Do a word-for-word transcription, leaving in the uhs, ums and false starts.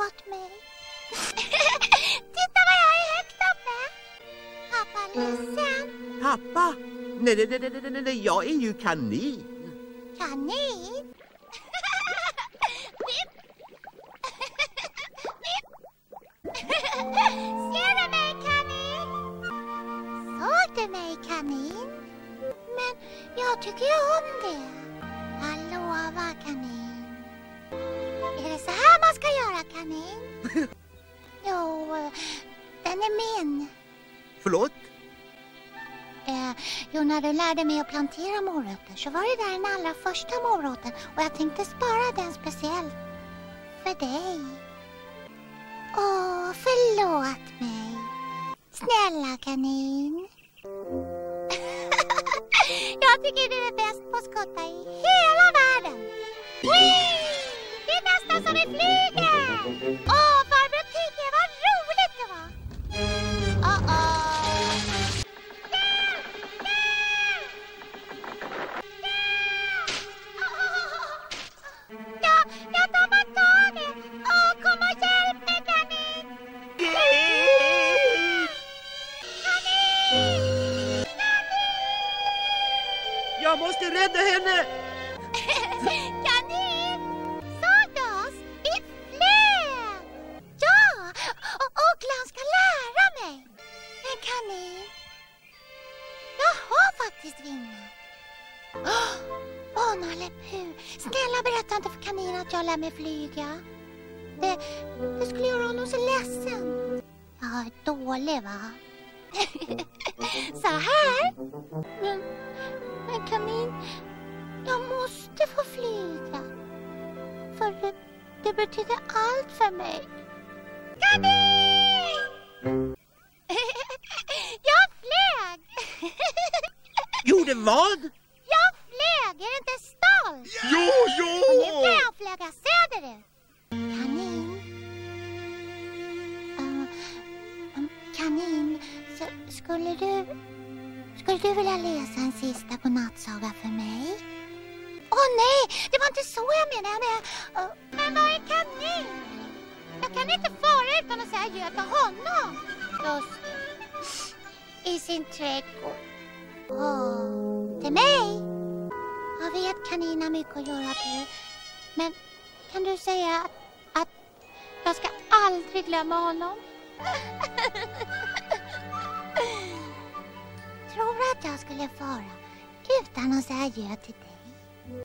åt mig. Titta vad jag är högt uppe. Pappa är ledsen. Pappa? Nej, nej, nej, nej, nej, nej, jag är ju kanin. Kanin? Ser du mig, kanin? Såg du mig, kanin? Men jag tycker ju om det. Jag lovar, kanin. Är det så här man ska göra, kanin? Jo, den är min. Förlåt? Eh, jo, när du lärde mig att plantera morötter så var det där den allra första moroten. Och jag tänkte spara den speciellt för dig. Åh, förlåt mig. Snälla kanin. Jag tycker du är bäst på att skotta i hela världen. Whee! Det är nästan som vi flyger. Åh, farbror Tigge, vad roligt det var. Uh-oh. Ja, jag tappar taget. Åh, kom och hjälp mig, kanin. Kanin! Jag måste rädda henne! Kanin! Såg du oss? Vi flög! Ja! Och Ugglan ska lära mig. Men kanin, jag har faktiskt vingar. Åh, oh, Nalle Puh. Snälla berätta inte för kanin att jag lär mig flyga. Det, det skulle göra honom så ledsen. Jag är dålig, va? Så här. Men, men kanin, jag måste få flyga. För det, det betyder allt för mig. Kanin! Jag flög! Gjorde vad? Jag flög, är det inte stolt? Jo, jo! Och nu kan jag flyga söderut. Kanin. Uh, um, kanin, så skulle du... Skulle du vilja läsa en sista godnattsaga för mig? Åh oh, nej, det var inte så jag menade. Men, uh, men vad är kanin? Jag kan inte fara utan att säga adjö till honom. Just i sin trädgård. Åh, till mig? Jag vet kanin har mycket att göra på. Men kan du säga att, att jag ska aldrig glömma honom? Tror att jag skulle fara utan att säga adjö till dig?